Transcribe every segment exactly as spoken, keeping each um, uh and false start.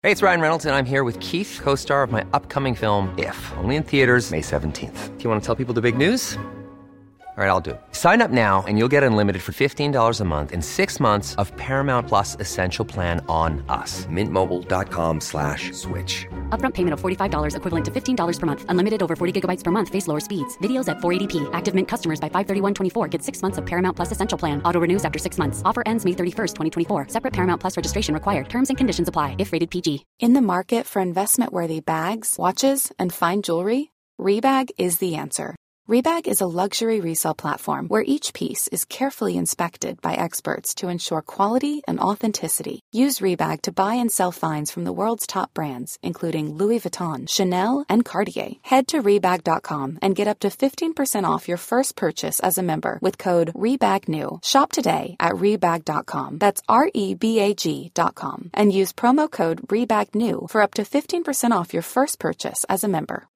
Hey, it's Ryan Reynolds, and I'm here with Keith, co-star of my upcoming film, If, only in theaters May seventeenth. Do you want to tell people the big news? All right, I'll do it. Sign up now and you'll get unlimited for fifteen dollars a month and six months of Paramount Plus Essential Plan on us. Mint Mobile dot com slash switch. Upfront payment of forty-five dollars equivalent to fifteen dollars per month. Unlimited over forty gigabytes per month. Face lower speeds. Videos at four eighty p. Active Mint customers by five thirty-one twenty-four get six months of Paramount Plus Essential Plan. Auto renews after six months. Offer ends May thirty-first, twenty twenty-four. Separate Paramount Plus registration required. Terms and conditions apply if rated P G. In the market for investment-worthy bags, watches, and fine jewelry, Rebag is the answer. Rebag is a luxury resale platform where each piece is carefully inspected by experts to ensure quality and authenticity. Use Rebag to buy and sell finds from the world's top brands, including Louis Vuitton, Chanel, and Cartier. Head to Rebag dot com and get up to fifteen percent off your first purchase as a member with code REBAGNEW. Shop today at Rebag dot com. That's R E B A G dot com. And use promo code REBAGNEW for up to fifteen percent off your first purchase as a member.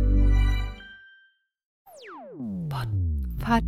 Pod, pod,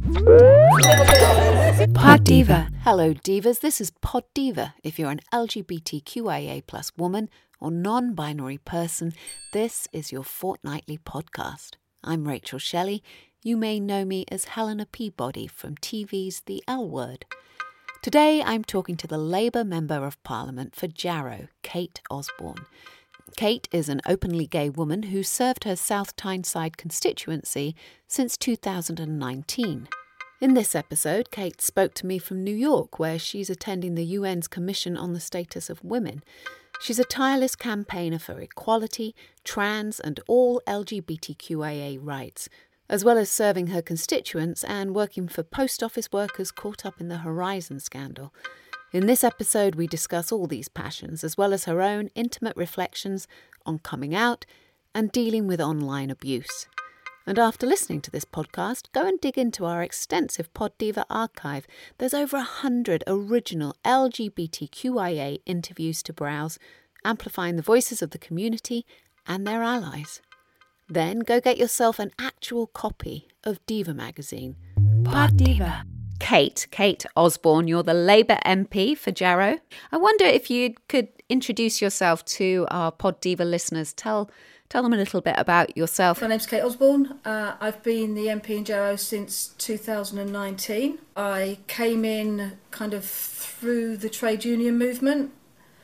Pod Diva. Hello, divas. This is Pod Diva. If you're an L G B T Q I A plus woman or non-binary person, this is your fortnightly podcast. I'm Rachel Shelley. You may know me as Helena Peabody from T V's The L Word. Today, I'm talking to the Labour Member of Parliament for Jarrow, Kate Osborne. Kate is an openly gay woman who served her South Tyneside constituency since two thousand nineteen. In this episode, Kate spoke to me from New York, where she's attending the U N's Commission on the Status of Women. She's a tireless campaigner for equality, trans and all L G B T Q I A rights, as well as serving her constituents and working for post office workers caught up in the Horizon scandal. In this episode, we discuss all these passions, as well as her own intimate reflections on coming out and dealing with online abuse. And after listening to this podcast, go and dig into our extensive Pod Diva archive. There's over a hundred original L G B T Q I A interviews to browse, amplifying the voices of the community and their allies. Then go get yourself an actual copy of Diva magazine. Pod Diva. Kate, Kate Osborne, you're the Labour M P for Jarrow. I wonder if you could introduce yourself to our Pod Diva listeners. Tell tell them a little bit about yourself. My name's Kate Osborne. Uh, I've been the M P in Jarrow since two thousand nineteen. I came in kind of through the trade union movement,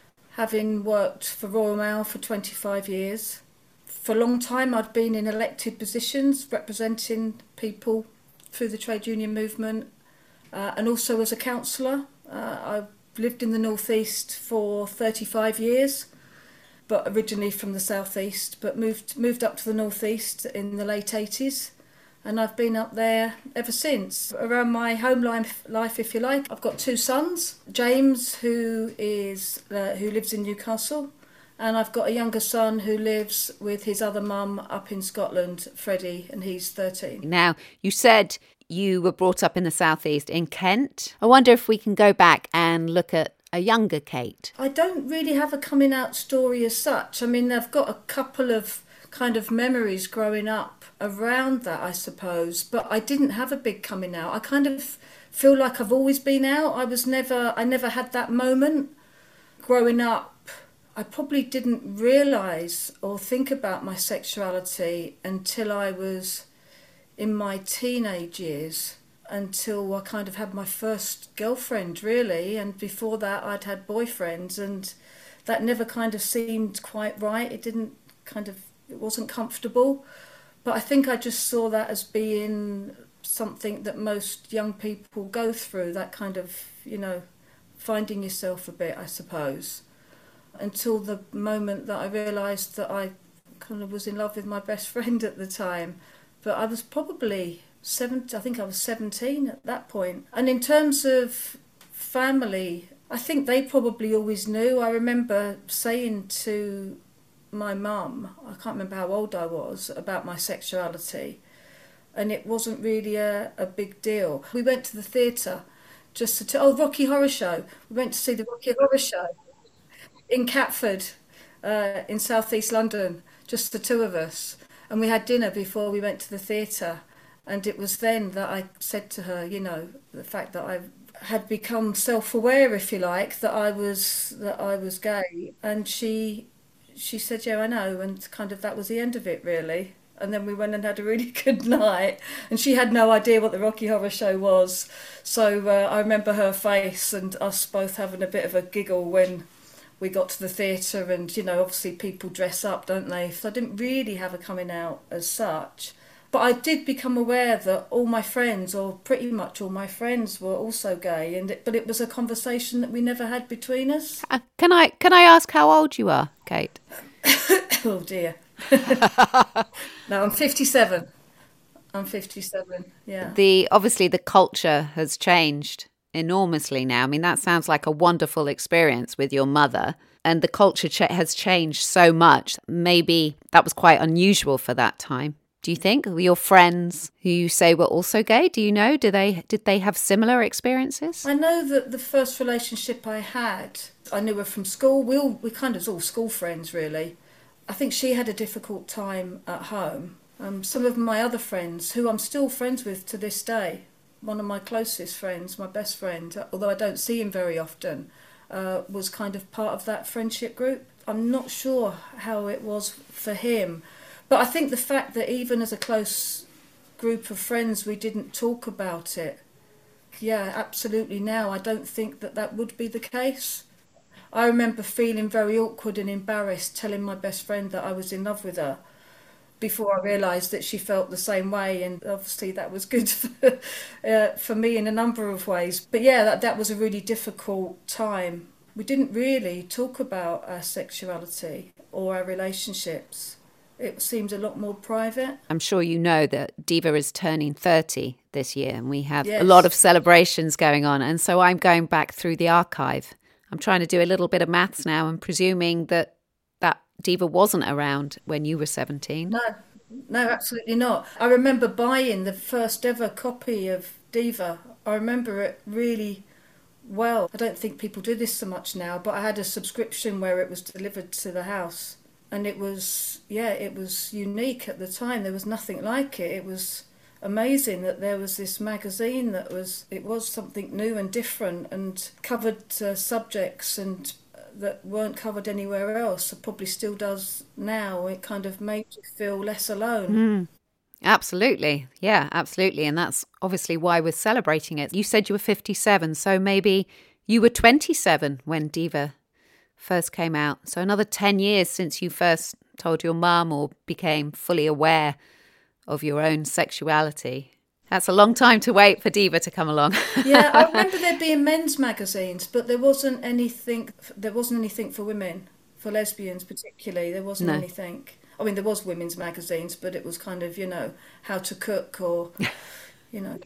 having worked for Royal Mail for twenty-five years. For a long time I'd been in elected positions representing people through the trade union movement. Uh, and also as a councillor. Uh, I've lived in the North East for thirty-five years, but originally from the South East, but moved moved up to the North East in the late eighties, and I've been up there ever since. Around my home life, life if you like, I've got two sons, James, who is uh, who lives in Newcastle, and I've got a younger son who lives with his other mum up in Scotland, Freddie, and he's thirteen. Now, you said you were brought up in the southeast, in Kent. I wonder if we can go back and look at a younger Kate. I don't really have a coming out story as such. I mean, I've got a couple of kind of memories growing up around that, I suppose, but I didn't have a big coming out. I kind of feel like I've always been out. I was never, I never had that moment. Growing up, I probably didn't realise or think about my sexuality until I was in my teenage years, until I kind of had my first girlfriend, really, and before that I'd had boyfriends, and that never kind of seemed quite right. It didn't kind of, it wasn't comfortable, but I think I just saw that as being something that most young people go through, that kind of, you know, finding yourself a bit, I suppose, until the moment that I realised that I kind of was in love with my best friend at the time. But I was probably seven, I think I was seventeen at that point. And in terms of family, I think they probably always knew. I remember saying to my mum, I can't remember how old I was, about my sexuality. And it wasn't really a, a big deal. We went to the theatre just to, t- oh, Rocky Horror Show. We went to see the Rocky Horror Show in Catford, uh, in South East London, just the two of us. And we had dinner before we went to the theatre. And it was then that I said to her, you know, the fact that I had become self-aware, if you like, that I was that I was gay. And she she said, yeah, I know, and kind of that was the end of it, really. And then we went and had a really good night, and she had no idea what the Rocky Horror Show was. So uh, I remember her face and us both having a bit of a giggle when we got to the theatre, and, you know, obviously people dress up, don't they? So I didn't really have a coming out as such. But I did become aware that all my friends, or pretty much all my friends, were also gay, and it, but it was a conversation that we never had between us. Uh, can I can I ask how old you are, Kate? Oh dear. No, I'm fifty-seven. I'm fifty-seven. Yeah. The obviously the culture has changed enormously now. I mean, that sounds like a wonderful experience with your mother, and the culture ch- has changed so much. Maybe that was quite unusual for that time. Do you think your friends who you say were also gay? Do you know? Do they did they have similar experiences? I know that the first relationship I had, I knew her from school. We all we kind of was all school friends, really. I think she had a difficult time at home. Um, some of my other friends, who I'm still friends with to this day, one of my closest friends, my best friend, although I don't see him very often, uh, was kind of part of that friendship group. I'm not sure how it was for him. But I think the fact that even as a close group of friends we didn't talk about it, yeah, absolutely now, I don't think that that would be the case. I remember feeling very awkward and embarrassed telling my best friend that I was in love with her before I realised that she felt the same way, and obviously that was good for, uh, for me in a number of ways. But yeah, that, that was a really difficult time. We didn't really talk about our sexuality or our relationships. It seems a lot more private. I'm sure you know that Diva is turning thirty this year, and we have Yes. a lot of celebrations going on. And so I'm going back through the archive. I'm trying to do a little bit of maths now and presuming that that Diva wasn't around when you were seventeen. No, no, absolutely not. I remember buying the first ever copy of Diva. I remember it really well. I don't think people do this so much now, but I had a subscription where it was delivered to the house. And it was, yeah, it was unique at the time. There was nothing like it. It was amazing that there was this magazine that was, it was something new and different and covered uh, subjects and uh, that weren't covered anywhere else. It probably still does now. It kind of made you feel less alone. Mm. Absolutely. Yeah, absolutely. And that's obviously why we're celebrating it. You said you were fifty-seven, so maybe you were twenty-seven when Diva first came out. So another ten years since you first told your mum or became fully aware of your own sexuality. That's a long time to wait for Diva to come along. Yeah, I remember there being men's magazines, but there wasn't anything. There wasn't anything for women, for lesbians particularly. There wasn't No. anything. I mean, there was women's magazines, but it was kind of, you know, how to cook or, you know,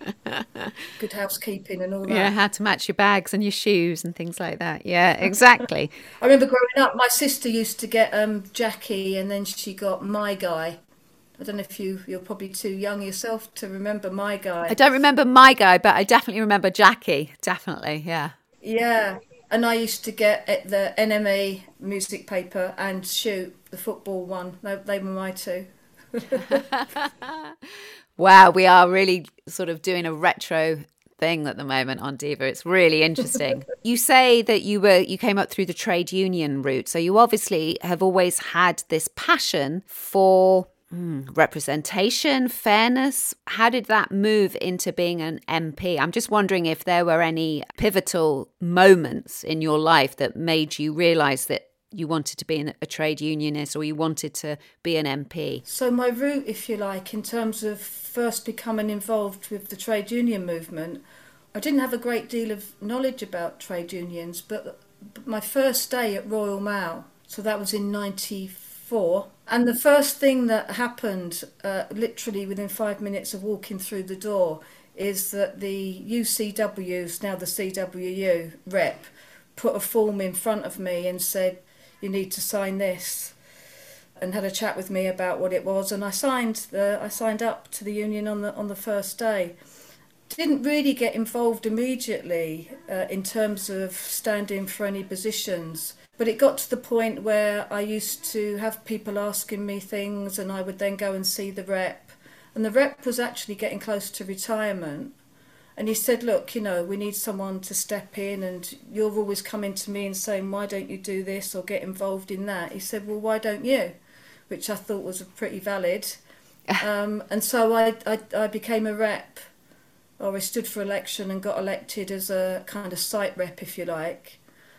good housekeeping and all that. Yeah, how to match your bags and your shoes and things like that. Yeah, exactly. I remember growing up, my sister used to get um, Jackie, and then she got My Guy. I don't know if you, you're probably too young yourself to remember My Guy. I don't remember My Guy, but I definitely remember Jackie. Definitely, yeah. Yeah, and I used to get at the N M E music paper and Shoot, the football one. They, they were my two. Wow, we are really sort of doing a retro thing at the moment on Diva. It's really interesting. You say that you were you came up through the trade union route, so you obviously have always had this passion for mm, representation, fairness. How did that move into being an M P? I'm just wondering if there were any pivotal moments in your life that made you realise that you wanted to be an, a trade unionist or you wanted to be an M P. So my route, if you like, in terms of first becoming involved with the trade union movement, I didn't have a great deal of knowledge about trade unions, but my first day at Royal Mail, so that was in ninety-four, and the first thing that happened, uh, literally within five minutes of walking through the door, is that the U C W's, now the C W U rep, put a form in front of me and said, you need to sign this, and had a chat with me about what it was, and I signed the I signed up to the union on the on the first day. Didn't really get involved immediately uh, in terms of standing for any positions, but it got to the point where I used to have people asking me things, and I would then go and see the rep, and the rep was actually getting close to retirement, And he said, look, you know, we need someone to step in, and you're always coming to me and saying, why don't you do this or get involved in that? He said, well, why don't you? Which I thought was pretty valid. um, and so I, I, I became a rep, or I stood for election and got elected as a kind of site rep, if you like.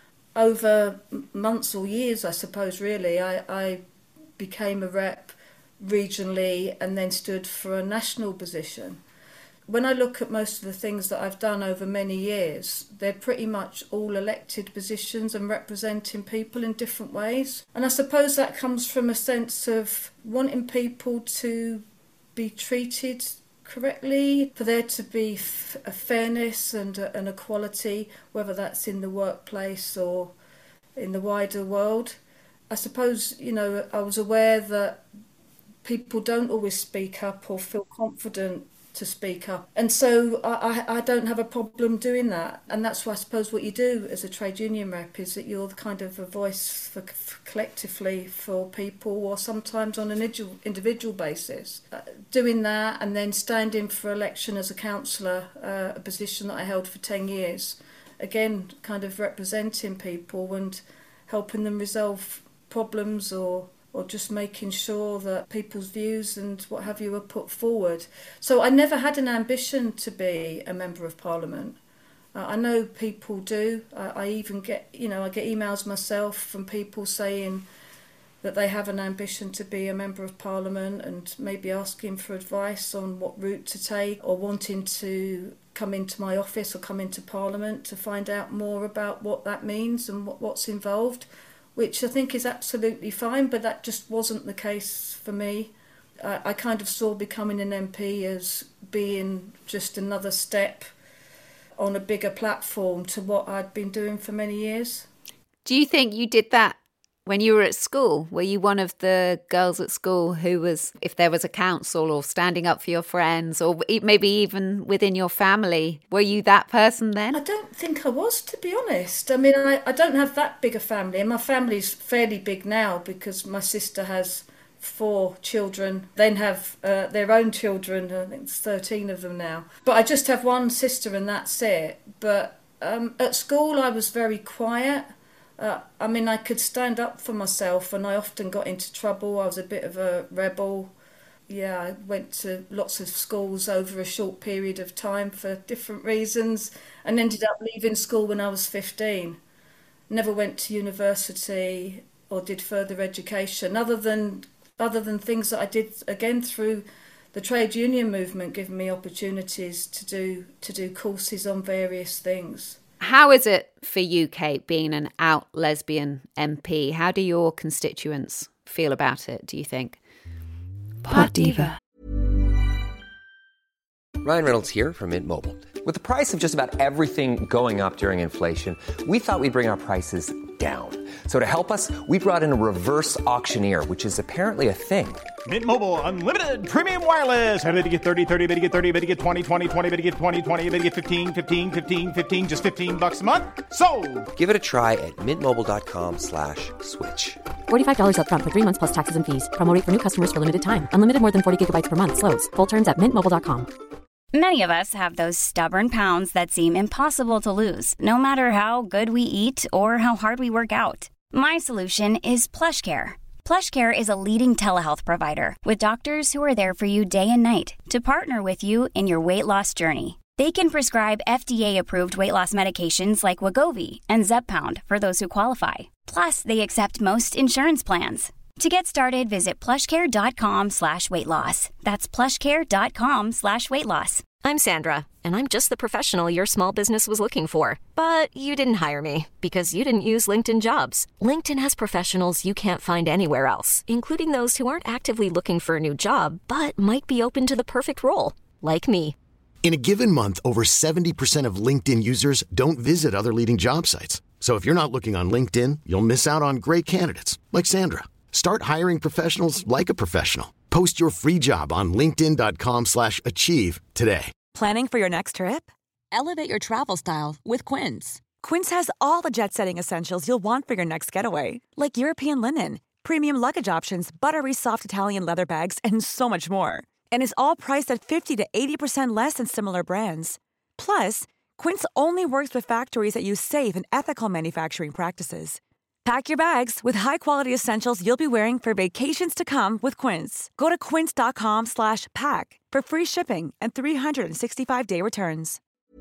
Over months or years, I suppose, really, I, I became a rep regionally and then stood for a national position. When I look at most of the things that I've done over many years, they're pretty much all elected positions and representing people in different ways. And I suppose that comes from a sense of wanting people to be treated correctly, for there to be f- a fairness and a, an equality, whether that's in the workplace or in the wider world. I suppose, you know, I was aware that people don't always speak up or feel confident to speak up. And so I, I don't have a problem doing that. And that's why I suppose what you do as a trade union rep is that you're the kind of a voice for, for collectively for people, or sometimes on an individual, individual basis. Uh, doing that and then standing for election as a councillor, uh, a position that I held for ten years. Again, kind of representing people and helping them resolve problems, or or just making sure that people's views and what have you are put forward. So I never had an ambition to be a Member of Parliament. Uh, I know people do. I, I even get, you know, I get emails myself from people saying that they have an ambition to be a Member of Parliament and maybe asking for advice on what route to take, or wanting to come into my office or come into Parliament to find out more about what that means and what, what's involved, which I think is absolutely fine, but that just wasn't the case for me. I, I kind of saw becoming an M P as being just another step on a bigger platform to what I'd been doing for many years. Do you think you did that when you were at school? Were you one of the girls at school who was, if there was a council or standing up for your friends, or maybe even within your family, were you that person then? I don't think I was, to be honest. I mean, I, I don't have that big a family, and my family's fairly big now because my sister has four children, then have uh, their own children. I think there's thirteen of them now. But I just have one sister and that's it. But um, at school I was very quiet. Uh, I mean, I could stand up for myself, and I often got into trouble. I was a bit of a rebel. Yeah, I went to lots of schools over a short period of time for different reasons, and ended up leaving school when I was fifteen. Never went to university or did further education, other than other than things that I did, again, through the trade union movement, giving me opportunities to do to do courses on various things. How is it for you, Kate, being an out lesbian M P? How do your constituents feel about it, do you think? Pod Diva. Ryan Reynolds here from Mint Mobile. With the price of just about everything going up during inflation, we thought we'd bring our prices down. So to help us, we brought in a reverse auctioneer, which is apparently a thing. Mint Mobile Unlimited Premium Wireless. How to get thirty, thirty, how to get thirty, how to get twenty, twenty, twenty, how to get twenty, twenty, how to get fifteen, fifteen, fifteen, fifteen, just fifteen bucks a month? Sold! Give it a try at mintmobile.com slash switch. forty-five dollars up front for three months plus taxes and fees. Promo rate for new customers for limited time. Unlimited more than forty gigabytes per month. Slows full terms at mint mobile dot com. Many of us have those stubborn pounds that seem impossible to lose, no matter how good we eat or how hard we work out. My solution is PlushCare. PlushCare is a leading telehealth provider with doctors who are there for you day and night to partner with you in your weight loss journey. They can prescribe F D A-approved weight loss medications like Wegovy and Zepbound for those who qualify. Plus, they accept most insurance plans. To get started, visit plushcare.com slash weight loss. That's plushcare.com slash weight loss. I'm Sandra, and I'm just the professional your small business was looking for. But you didn't hire me because you didn't use LinkedIn Jobs. LinkedIn has professionals you can't find anywhere else, including those who aren't actively looking for a new job, but might be open to the perfect role, like me. In a given month, over seventy percent of LinkedIn users don't visit other leading job sites. So if you're not looking on LinkedIn, you'll miss out on great candidates like Sandra. Start hiring professionals like a professional. Post your free job on linkedin.com slash achieve today. Planning for your next trip? Elevate your travel style with Quince. Quince has all the jet-setting essentials you'll want for your next getaway, like European linen, premium luggage options, buttery soft Italian leather bags, and so much more. And is all priced at fifty to eighty percent less than similar brands. Plus, Quince only works with factories that use safe and ethical manufacturing practices. Pack your bags with high-quality essentials you'll be wearing for vacations to come with Quince. Go to quince.com slash pack for free shipping and three sixty-five day returns.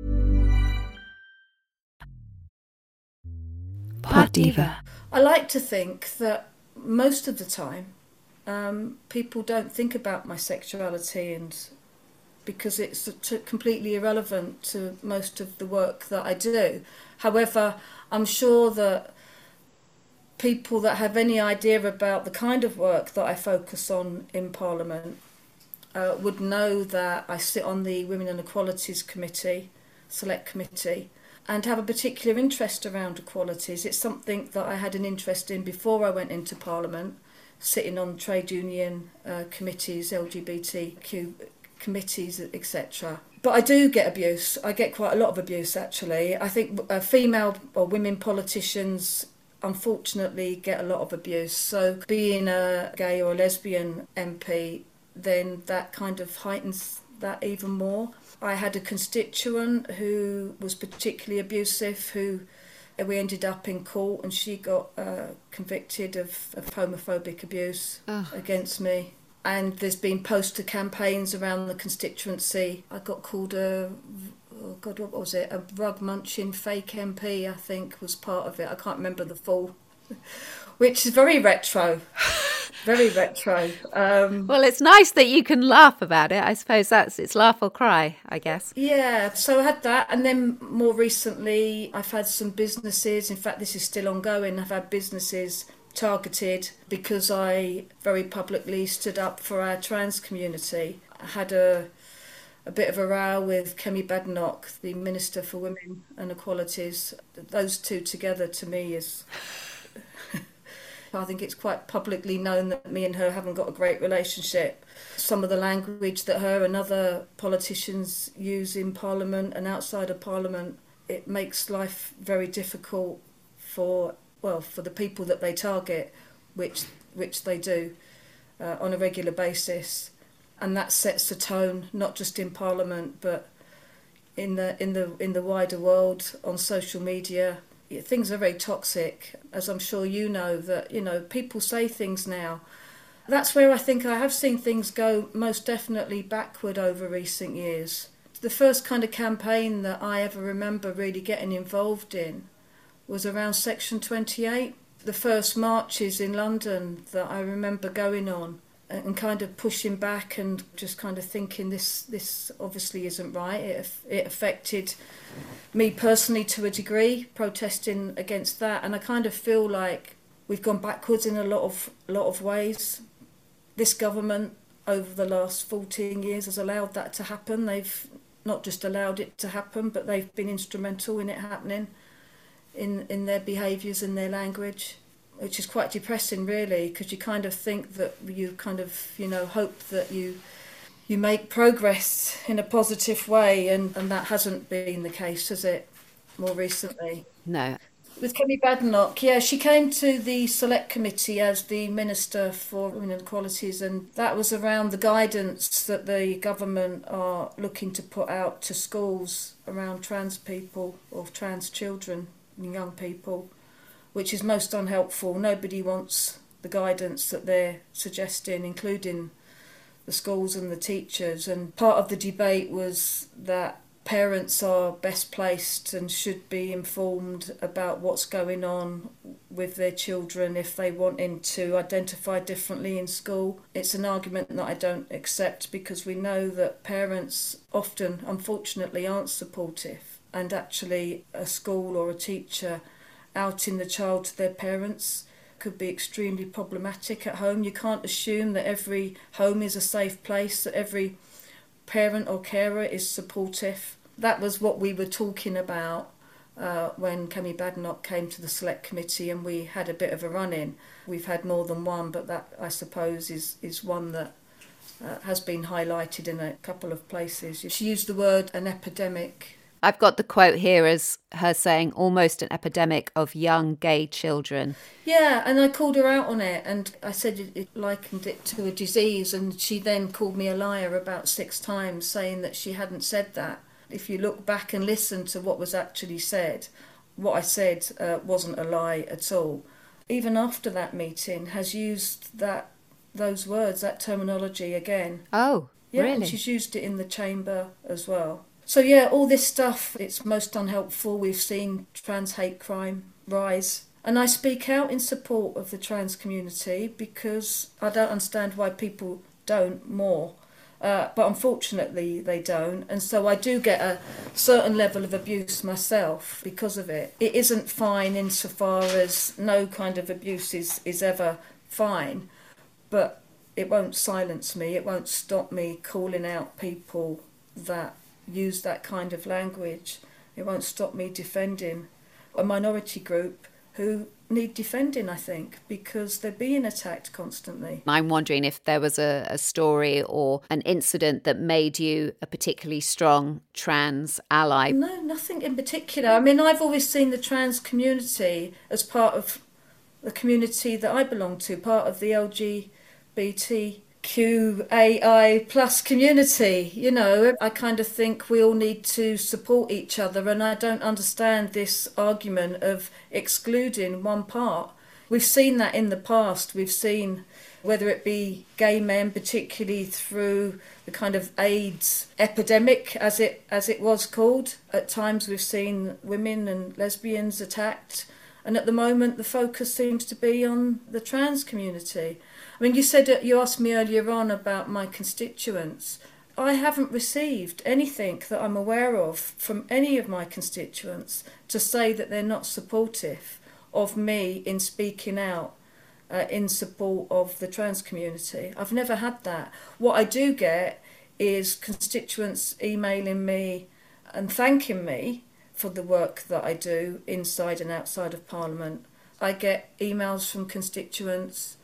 Pod Diva. I like to think that most of the time um, people don't think about my sexuality, and because it's t- completely irrelevant to most of the work that I do. However, I'm sure that people that have any idea about the kind of work that I focus on in Parliament uh, would know that I sit on the Women and Equalities Committee, Select Committee, and have a particular interest around equalities. It's something that I had an interest in before I went into Parliament, sitting on trade union uh, committees, L G B T Q committees, et cetera. But I do get abuse. I get quite a lot of abuse, actually. I think uh, female or women politicians unfortunately get a lot of abuse. So being a gay or lesbian M P, then that kind of heightens that even more. I had a constituent who was particularly abusive, who we ended up in court, and she got uh, convicted of, of homophobic abuse oh. against me. And there's been poster campaigns around the constituency. I got called a, oh God, what was it? A rug-munching fake M P, I think, was part of it. I can't remember the full, which is very retro. Very retro. Um, well, it's nice that you can laugh about it. I suppose that's, it's laugh or cry, I guess. Yeah, so I had that. And then more recently, I've had some businesses. In fact, this is still ongoing. I've had businesses targeted because I very publicly stood up for our trans community. I had a a bit of a row with Kemi Badenoch, the Minister for Women and Equalities. Those two together, to me, is... I think it's quite publicly known that me and her haven't got a great relationship. Some of the language that her and other politicians use in Parliament and outside of Parliament, it makes life very difficult for, well, for the people that they target, which which they do uh, on a regular basis. And that sets the tone, not just in Parliament, but in the in the in the wider world, on social media. Things are very toxic, as I'm sure you know, that, you know, people say things now. That's where I think I have seen things go most definitely backward over recent years. The first kind of campaign that I ever remember really getting involved in was around Section twenty-eight. The first marches in London that I remember going on and kind of pushing back and just kind of thinking this this obviously isn't right. It, it affected me personally to a degree, protesting against that, and I kind of feel like we've gone backwards in a lot of a lot of ways. This government over the last fourteen years has allowed that to happen. They've not just allowed it to happen, but they've been instrumental in it happening, in in their behaviours and their language, which is quite depressing, really, because you kind of think that you kind of, you know, hope that you you make progress in a positive way, and, and that hasn't been the case, has it, more recently? No. With Kemi Badenoch, yeah, she came to the Select Committee as the Minister for Women and Equalities, and that was around the guidance that the government are looking to put out to schools around trans people or trans children and young people, which is most unhelpful. Nobody wants the guidance that they're suggesting, including the schools and the teachers. And part of the debate was that parents are best placed and should be informed about what's going on with their children if they want to identify differently in school. It's an argument that I don't accept, because we know that parents often, unfortunately, aren't supportive, and actually a school or a teacher outing the child to their parents could be extremely problematic at home. You can't assume that every home is a safe place, that every parent or carer is supportive. That was what we were talking about uh, when Kemi Badenoch came to the Select Committee, and we had a bit of a run-in. We've had more than one, but that, I suppose, is, is one that uh, has been highlighted in a couple of places. She used the word an epidemic. I've got the quote here as her saying almost an epidemic of young gay children. Yeah, and I called her out on it, and I said it, it likened it to a disease, and she then called me a liar about six times, saying that she hadn't said that. If you look back and listen to what was actually said, what I said uh, wasn't a lie at all. Even after that meeting, has used that those words, that terminology again. Oh, yeah, really? And she's used it in the chamber as well. So yeah, all this stuff, it's most unhelpful. We've seen trans hate crime rise. And I speak out in support of the trans community because I don't understand why people don't more. Uh, but unfortunately they don't, and so I do get a certain level of abuse myself because of it. It isn't fine insofar as no kind of abuse is, is ever fine, but it won't silence me, it won't stop me calling out people that use that kind of language. It won't stop me defending a minority group who need defending, I think, because they're being attacked constantly. I'm wondering if there was a, a story or an incident that made you a particularly strong trans ally. No, nothing in particular. I mean, I've always seen the trans community as part of the community that I belong to, part of the L G B T Q A I plus community. You know, I kind of think we all need to support each other, and I don't understand this argument of excluding one part. We've seen that in the past. We've seen whether it be gay men, particularly through the kind of AIDS epidemic, as it as it was called. At times we've seen women and lesbians attacked, and at the moment the focus seems to be on the trans community. I mean, you said, you asked me earlier on about my constituents. I haven't received anything that I'm aware of from any of my constituents to say that they're not supportive of me in speaking out uh, in support of the trans community. I've never had that. What I do get is constituents emailing me and thanking me for the work that I do inside and outside of Parliament. I get emails from constituents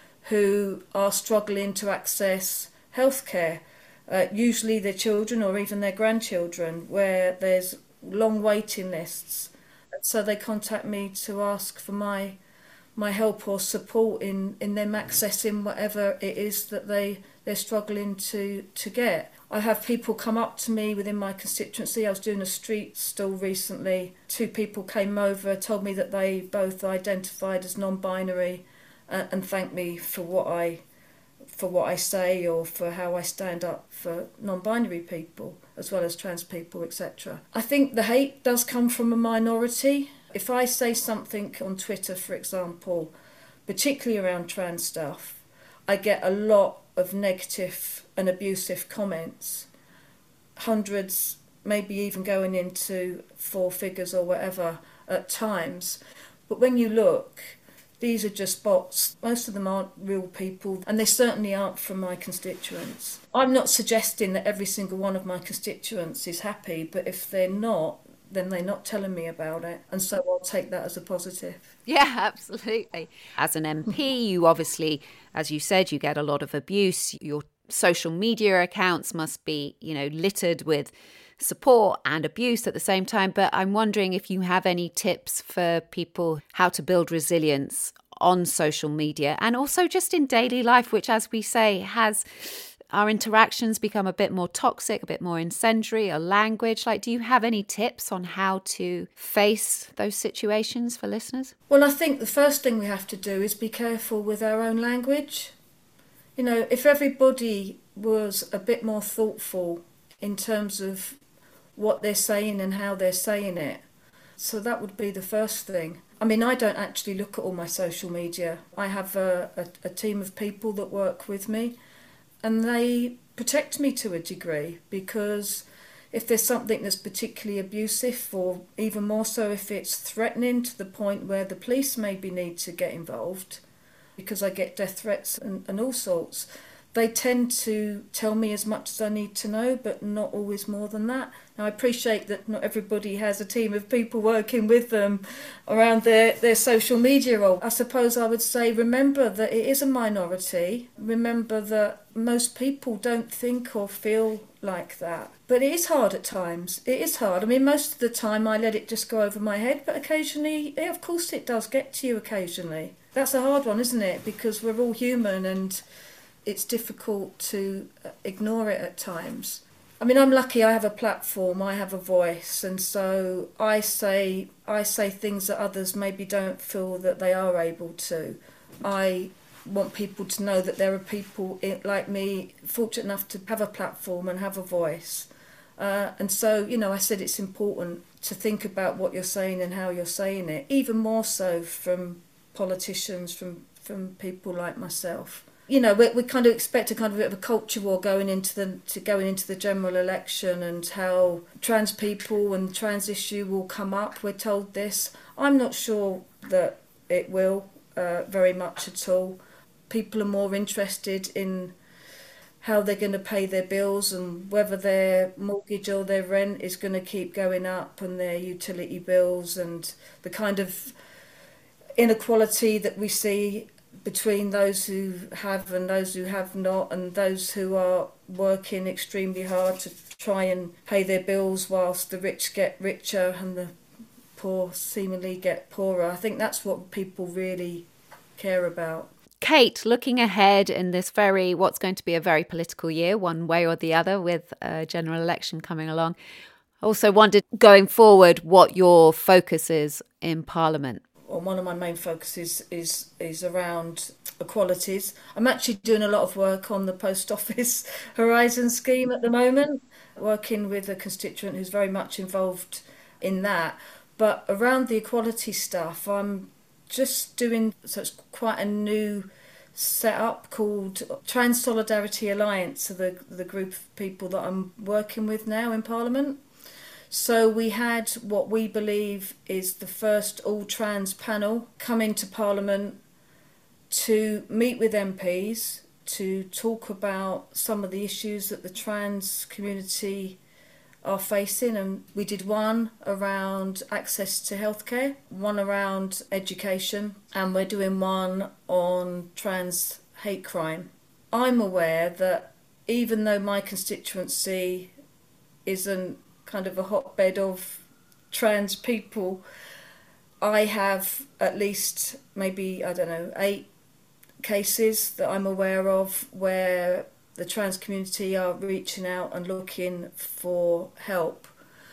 who are struggling to access healthcare, uh, usually their children or even their grandchildren, where there's long waiting lists. So they contact me to ask for my my help or support in, in them accessing whatever it is that they, they're struggling to, to get. I have people come up to me within my constituency. I was doing a street stall recently. Two people came over, told me that they both identified as non-binary, uh, and thanked me for what I for what I say or for how I stand up for non-binary people as well as trans people, et cetera. I think the hate does come from a minority. If I say something on Twitter, for example, particularly around trans stuff, I get a lot of negative and abusive comments, hundreds, maybe even going into four figures or whatever at times. But when you look, these are just bots. Most of them aren't real people, and they certainly aren't from my constituents. I'm not suggesting that every single one of my constituents is happy, but if they're not, then they're not telling me about it, and so I'll take that as a positive. Yeah, absolutely. As an M P, you obviously, as you said, you get a lot of abuse. Your social media accounts must be, you know, littered with support and abuse at the same time. But I'm wondering if you have any tips for people how to build resilience on social media and also just in daily life, which, as we say, has our interactions become a bit more toxic, a bit more incendiary, a language. Like, do you have any tips on how to face those situations for listeners? Well, I think the first thing we have to do is be careful with our own language. You know, if everybody was a bit more thoughtful in terms of what they're saying and how they're saying it. So that would be the first thing. I mean, I don't actually look at all my social media. I have a, a, a team of people that work with me, and they protect me to a degree, because if there's something that's particularly abusive, or even more so if it's threatening to the point where the police maybe need to get involved, because I get death threats and, and all sorts, they tend to tell me as much as I need to know, but not always more than that. Now, I appreciate that not everybody has a team of people working with them around their, their social media role. I suppose I would say remember that it is a minority. Remember that most people don't think or feel like that. But it is hard at times. It is hard. I mean, most of the time I let it just go over my head, but occasionally, yeah, of course it does get to you occasionally. That's a hard one, isn't it? Because we're all human and it's difficult to ignore it at times. I mean, I'm lucky I have a platform, I have a voice, and so I say I say things that others maybe don't feel that they are able to. I want people to know that there are people like me fortunate enough to have a platform and have a voice. Uh, and so, you know, I said it's important to think about what you're saying and how you're saying it, even more so from politicians, from, from people like myself. You know, we, we kind of expect a kind of a bit of a culture war going into the to going into the general election, and how trans people and trans issue will come up. We're told this. I'm not sure that it will uh, very much at all. People are more interested in how they're going to pay their bills and whether their mortgage or their rent is going to keep going up, and their utility bills, and the kind of inequality that we see between those who have and those who have not, and those who are working extremely hard to try and pay their bills whilst the rich get richer and the poor seemingly get poorer. I think that's what people really care about. Kate, looking ahead in this very, what's going to be a very political year, one way or the other, with a general election coming along, I also wondered, going forward, what your focus is in Parliament. Well, one of my main focuses is is around equalities. I'm actually doing a lot of work on the Post Office Horizon scheme at the moment, working with a constituent who's very much involved in that. But around the equality stuff, I'm just doing, so it's quite a new setup called Trans Solidarity Alliance, so the, the group of people that I'm working with now in Parliament. So we had what we believe is the first all-trans panel come into Parliament to meet with M Ps, to talk about some of the issues that the trans community are facing. And we did one around access to healthcare, one around education, and we're doing one on trans hate crime. I'm aware that even though my constituency isn't kind of a hotbed of trans people, I have at least maybe, I don't know, eight cases that I'm aware of where the trans community are reaching out and looking for help.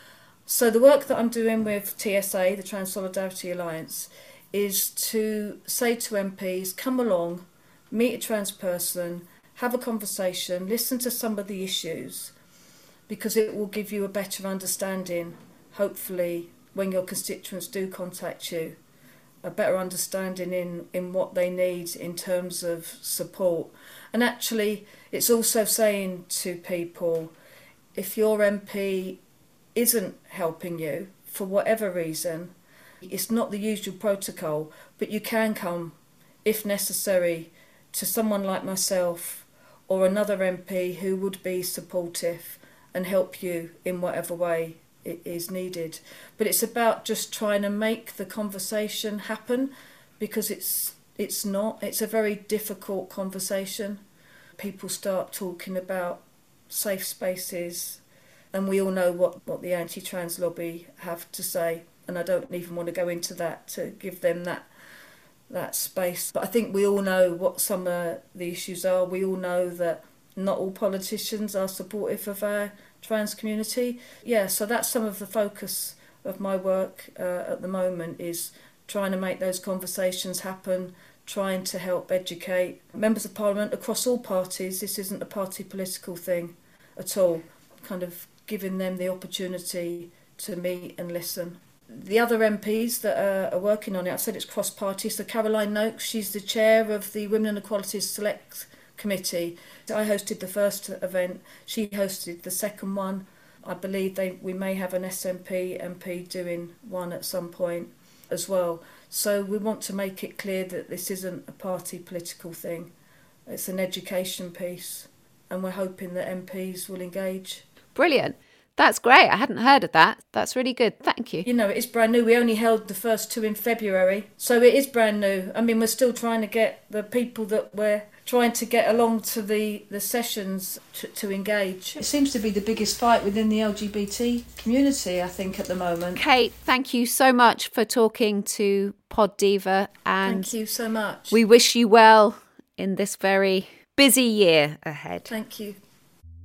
So the work that I'm doing with T S A, the Trans Solidarity Alliance, is to say to M Ps, come along, meet a trans person, have a conversation, listen to some of the issues, because it will give you a better understanding, hopefully, when your constituents do contact you, a better understanding in, in what they need in terms of support. And actually, it's also saying to people, if your M P isn't helping you, for whatever reason, it's not the usual protocol, but you can come, if necessary, to someone like myself or another M P who would be supportive and help you in whatever way it is needed. But it's about just trying to make the conversation happen, because it's it's not. It's a very difficult conversation. People start talking about safe spaces, and we all know what, what the anti-trans lobby have to say, and I don't even want to go into that to give them that that space. But I think we all know what some of the issues are. We all know that not all politicians are supportive of our trans community. Yeah, so that's some of the focus of my work uh, at the moment, is trying to make those conversations happen, trying to help educate members of Parliament across all parties. This isn't a party political thing at all, kind of giving them the opportunity to meet and listen. The other M Ps that are, are working on it, I've said it's cross-party, so Caroline Noakes, she's the chair of the Women and Equalities Select Committee. I hosted the first event, she hosted the second one. I believe they we may have an S N P M P doing one at some point as well. So we want to make it clear that this isn't a party political thing. It's an education piece, and we're hoping that M Ps will engage. Brilliant. That's great. I hadn't heard of that. That's really good. Thank you. You know, it is brand new. We only held the first two in February, so it is brand new. I mean, we're still trying to get the people that we're trying to get along to the, the sessions to, to engage. It seems to be the biggest fight within the L G B T community, I think, at the moment. Kate, thank you so much for talking to Pod Diva. And thank you so much. We wish you well in this very busy year ahead. Thank you.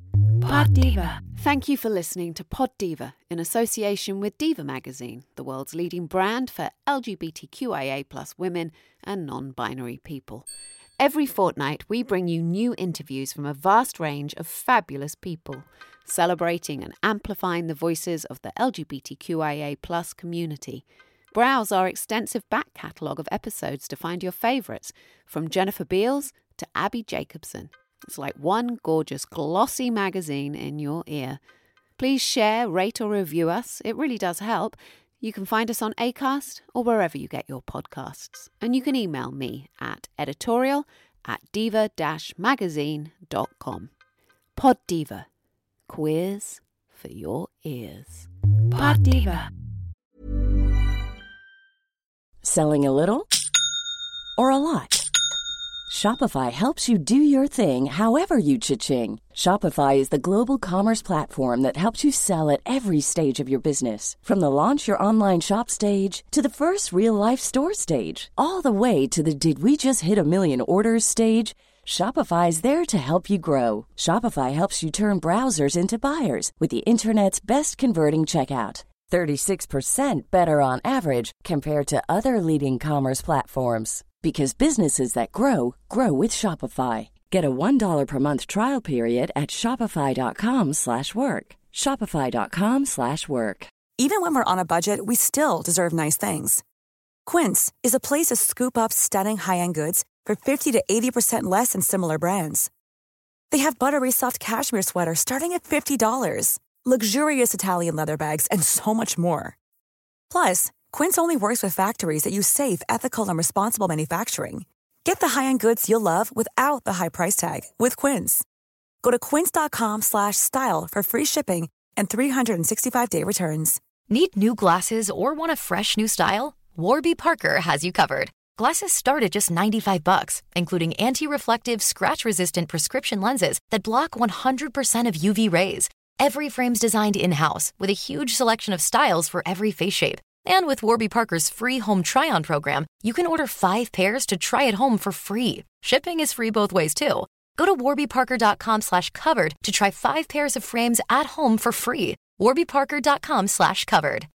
Pod Diva. Thank you for listening to Pod Diva in association with Diva Magazine, the world's leading brand for L G B T Q I A plus women and non-binary people. Every fortnight, we bring you new interviews from a vast range of fabulous people, celebrating and amplifying the voices of the L G B T Q I A plus community. Browse our extensive back catalogue of episodes to find your favourites, from Jennifer Beals to Abby Jacobson. It's like one gorgeous, glossy magazine in your ear. Please share, rate or review us. It really does help. You can find us on Acast or wherever you get your podcasts. And you can email me at editorial at diva dash magazine dot com. Pod Diva. Queers for your ears. Pod Diva. Selling a little or a lot? Shopify helps you do your thing however you cha-ching. Shopify is the global commerce platform that helps you sell at every stage of your business. From the launch your online shop stage to the first real-life store stage, all the way to the did we just hit a million orders stage. Shopify is there to help you grow. Shopify helps you turn browsers into buyers with the internet's best converting checkout. thirty-six percent better on average compared to other leading commerce platforms. Because businesses that grow, grow with Shopify. Get a one dollar per month trial period at shopify.com slash work. Shopify.com slash work. Even when we're on a budget, we still deserve nice things. Quince is a place to scoop up stunning high-end goods for fifty to eighty percent less than similar brands. They have buttery soft cashmere sweaters starting at fifty dollars, luxurious Italian leather bags, and so much more. Plus, Quince only works with factories that use safe, ethical, and responsible manufacturing. Get the high-end goods you'll love without the high price tag with Quince. Go to quince.com slash style for free shipping and three sixty-five day returns. Need new glasses or want a fresh new style? Warby Parker has you covered. Glasses start at just ninety-five bucks, including anti-reflective, scratch-resistant prescription lenses that block one hundred percent of U V rays. Every frame's designed in-house with a huge selection of styles for every face shape. And with Warby Parker's free home try-on program, you can order five pairs to try at home for free. Shipping is free both ways, too. Go to warbyparker.com slash covered to try five pairs of frames at home for free. warbyparker.com slash covered.